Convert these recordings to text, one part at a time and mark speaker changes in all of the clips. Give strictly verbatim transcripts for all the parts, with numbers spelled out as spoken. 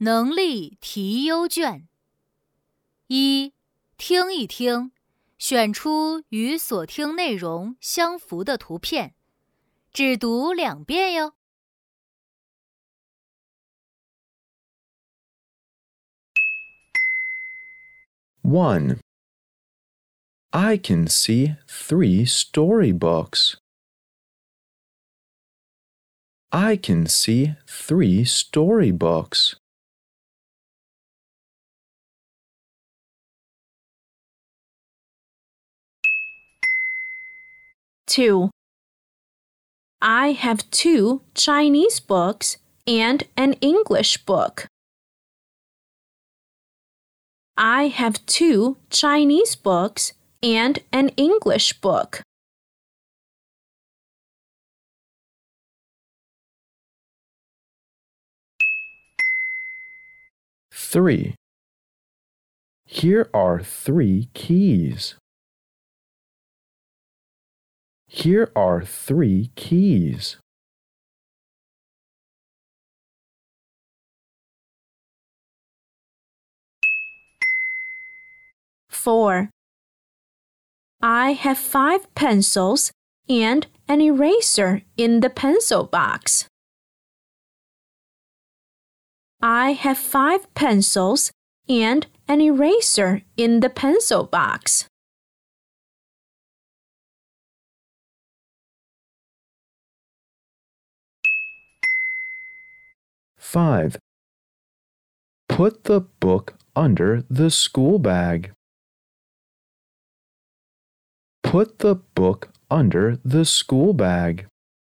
Speaker 1: 能力题优卷。一、听一听，选出与所听内容相符的图片，只读两遍哟。
Speaker 2: one. I can see three storybooks. I can see three storybooks.
Speaker 3: two. I have two Chinese books and an English book. I have two Chinese books and an English book.
Speaker 2: three. Here are three keys. Here are three keys.
Speaker 3: four. I have five pencils and an eraser in the pencil box. I have five pencils and an eraser in the pencil box.
Speaker 2: five. Put the book under the school bag. Put the book under the school bag.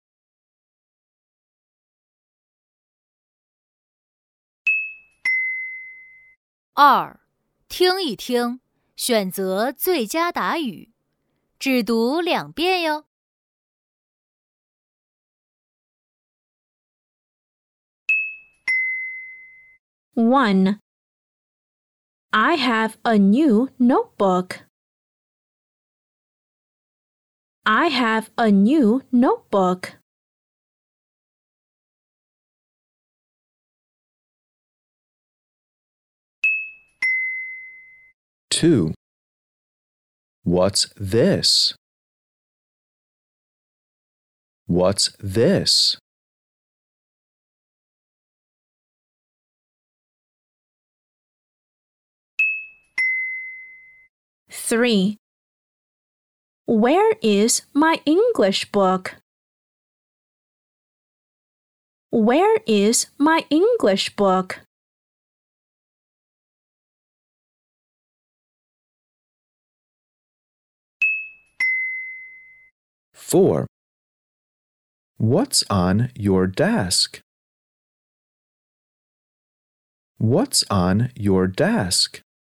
Speaker 1: 二、听一听，选择最佳答语，只读两遍哟。
Speaker 3: one. I have a new notebook. I have a new notebook.
Speaker 2: two. What's this? What's this?
Speaker 3: three. Where is my English book? Where is my English book?
Speaker 2: four. What's on your desk? What's on your desk?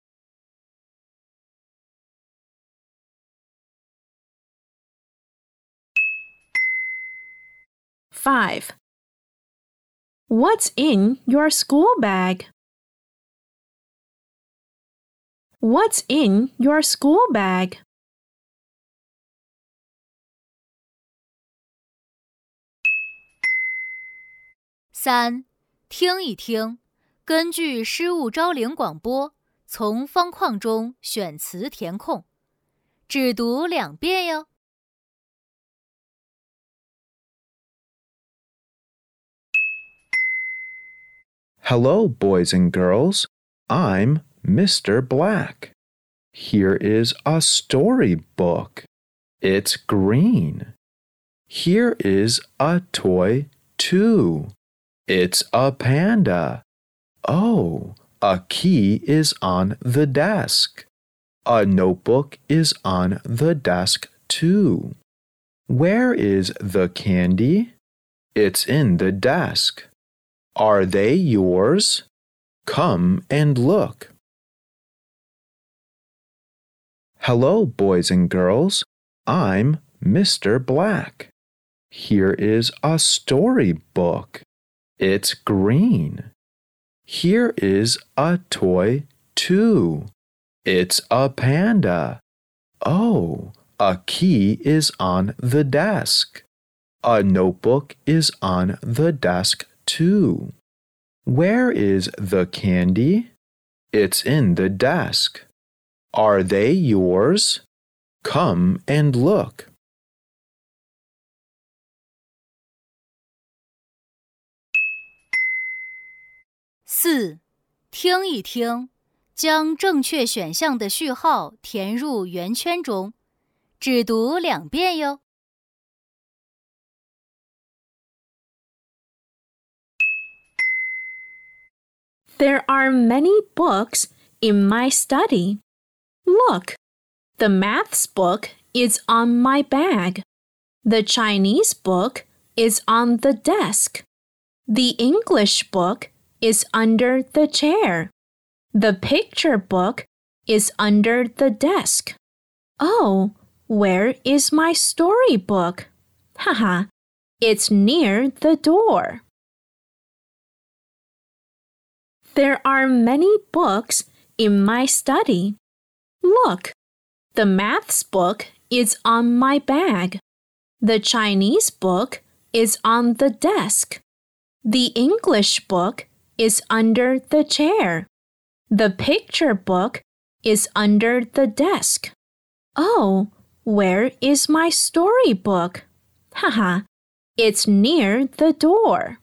Speaker 3: five. What's in your school bag? What's in your school bag?
Speaker 1: 三、听一听，根据失物招领广播，从方框中选词填空，只读两遍哟。
Speaker 2: Hello, boys and girls. I'm Mister Black. Here is a storybook. It's green. Here is a toy, too. It's a panda. Oh, a key is on the desk. A notebook is on the desk, too. Where is the candy? It's in the desk. Are they yours? Come and look. Hello, boys and girls. I'm Mister Black. Here is a storybook. It's green. Here is a toy, too. It's a panda. Oh, a key is on the desk. A notebook is on the desk, too. Where is the candy? It's in the desk. Are they yours? Come and look.
Speaker 1: 四，听一听，将正确选项的序号填入圆圈中，只读两遍哟。
Speaker 3: There are many books in my study. Look, the maths book is on my bag. The Chinese book is on the desk. The English book is under the chair. The picture book is under the desk. Oh, where is my storybook? Haha, it's near the door. There are many books in my study. Look, the maths book is on my bag. The Chinese book is on the desk. The English book is under the chair. The picture book is under the desk. Oh, where is my storybook? Haha, it's near the door.